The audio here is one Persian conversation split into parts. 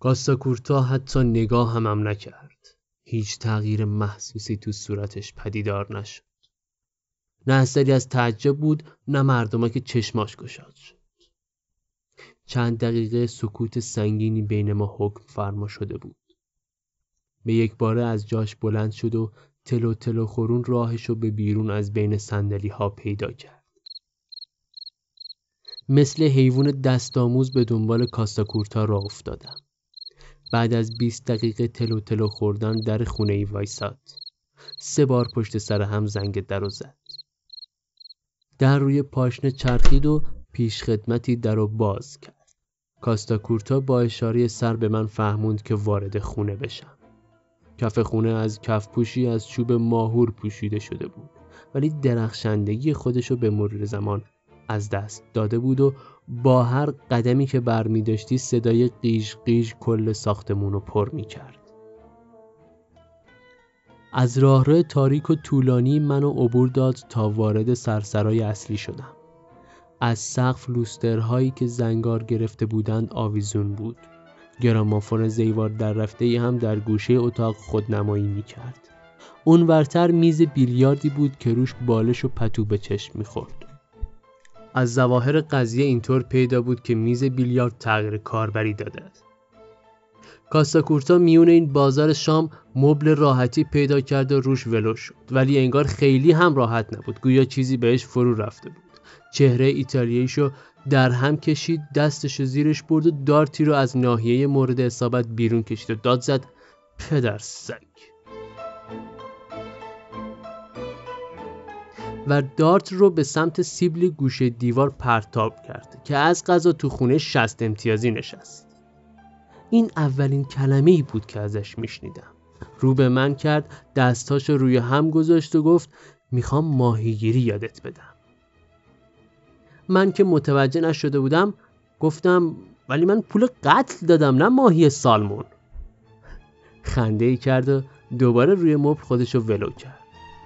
کاستاکورتا حتی نگاه هم نکرد. هیچ تغییر محسوسی تو صورتش پدیدار نشد. نه اثری از تعجب بود، نه مردمک که چشماش گشاد شد. چند دقیقه سکوت سنگینی بین ما حکم فرما شده بود. به یک باره از جاش بلند شد و تلو تلو خورون راهشو به بیرون از بین صندلی ها پیدا کرد. مثل حیوان دستآموز به دنبال کاستاکورتا راه افتادم. بعد از 20 دقیقه تلو تلو خوردن در خونه ای وایساد. 3 بار پشت سر هم زنگ درو زد. در روی پاشنه چرخید و پیش خدمتی درو باز کرد. کاستاکورتا با اشاره سر به من فهموند که وارد خونه بشم. کف خونه از کف پوشی از چوب ماهور پوشیده شده بود، ولی درخشندگی خودشو به مرور زمان از دست داده بود و با هر قدمی که برمی داشتی صدای قیش قیش کل ساختمونو پر می کرد. از راهرو تاریک و طولانی منو عبور داد تا وارد سرسرای اصلی شدم. از سقف لوسترهایی که زنگار گرفته بودند آویزون بود. گرامافون زیوار در رفته‌ای هم در گوشه اتاق خودنمایی می‌کرد. اونورتر میز بیلیاردی بود که روش بالش و پتو به چشم می‌خورد. از ظواهر قضیه اینطور پیدا بود که میز بیلیارد تغییر کاربری داده است. کاستاکورتا میون این بازار شام مبل راحتی پیدا کرد و روش ولو شد، ولی انگار خیلی هم راحت نبود، گویا چیزی بهش فرو رفته بود. چهره ایتالیاییشو در هم کشید، دستشو زیرش برد و دارتی رو از ناحیه مورد اصابت بیرون کشید و داد زد پدر سگ. و دارت رو به سمت سیبل گوشه دیوار پرتاب کرد که از قضا تو خونه 60 امتیازی نشست. این اولین کلمه‌ای بود که ازش میشنیدم. رو به من کرد، دستاشو روی هم گذاشت و گفت میخوام ماهیگیری یادت بدم. من که متوجه نشده بودم گفتم ولی من پول قتل دادم نه ماهی سالمون. خنده‌ای کرد و دوباره روی مبل خودشو ولو کرد.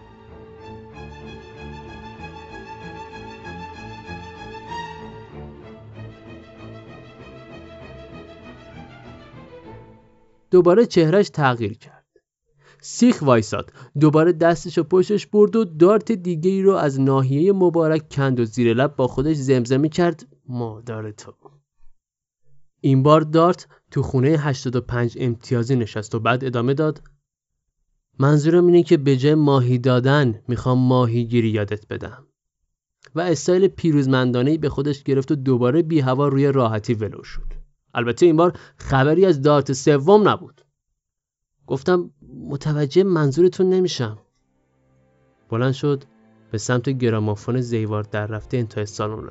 دوباره چهرش تغییر کرد. سیخ وایساد، دوباره دستشو پشتش برد و دارت دیگه ای رو از ناحیه مبارک کند و زیر لب با خودش زمزمه کرد مادر تو. این بار دارت تو خونه 85 امتیازی نشست و بعد ادامه داد منظورم اینه که به جای ماهی دادن میخوام ماهیگیری یادت بدم. و استایل پیروزمندانه‌ای به خودش گرفت و دوباره بی هوا روی راحتی ولو شد. البته این بار خبری از دارت سوم نبود. گفتم متوجه منظورتون نمیشم. بلند شد به سمت گرامافون زیوار در رفته انتهای سالن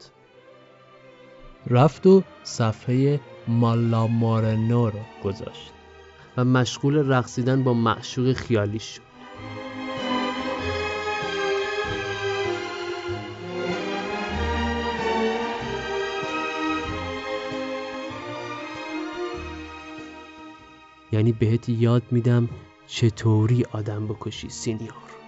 رفت و صفحه مالا مارنو رو گذاشت و مشغول رقصیدن با معشوق خیالی شد. یعنی بهت یاد میدم چطوری آدم بکشی سینیور.